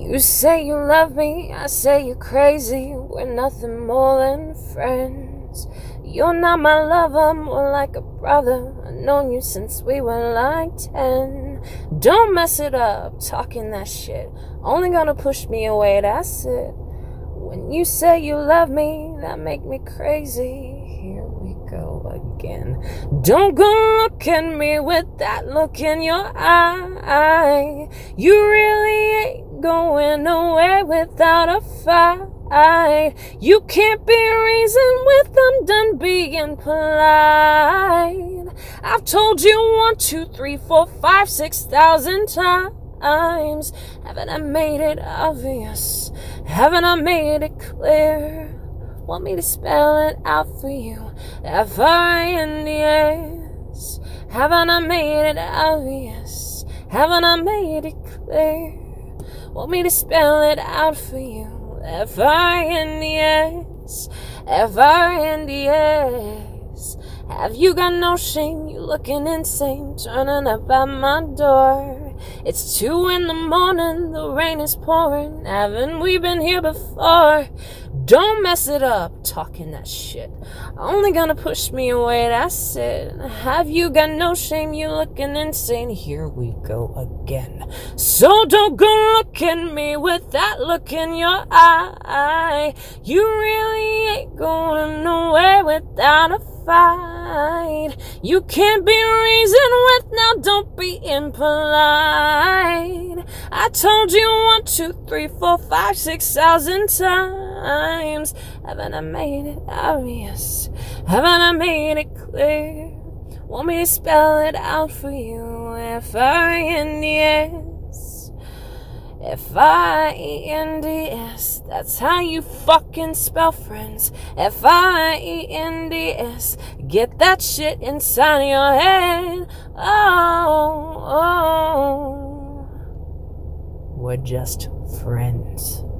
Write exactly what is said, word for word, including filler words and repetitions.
You say you love me, I say you're crazy. We're nothing more than friends. You're not my lover, more like a brother. I've known you since we were like ten. Don't mess it up, talking that shit. Only gonna push me away, that's it. When you say you love me, that make me crazy. Here we go again. Don't go look at me with that look in your eye. You really ain't going away without a fight. You can't be reasoned with, I'm done being polite. I've told you one, two, three, four, five, six thousand times. Haven't I made it obvious? Haven't I made it clear? Want me to spell it out for you? F R I N D S. Haven't I made it obvious? Haven't I made it clear? Want me to spell it out for you? F R I N D S. F R I N D S. Have you got no shame? You looking insane, turning up at my door. It's two in the morning, the rain is pouring. Haven't we been here before? Don't mess it up, talking that shit. Only gonna push me away, that's it. Have you got no shame? You looking insane. Here we go again. So don't go look at me with that look in your eye. You really ain't going away without a fight. You can't be reasoned with, now don't be impolite. I told you one, two, three, four, five, six thousand times. Haven't I made it obvious? Haven't I made it clear? Want me to spell it out for you? F R I N D S. F R I N D S. That's how you fucking spell friends. F R I N D S. Get that shit inside of your head. Oh, oh. We're just friends.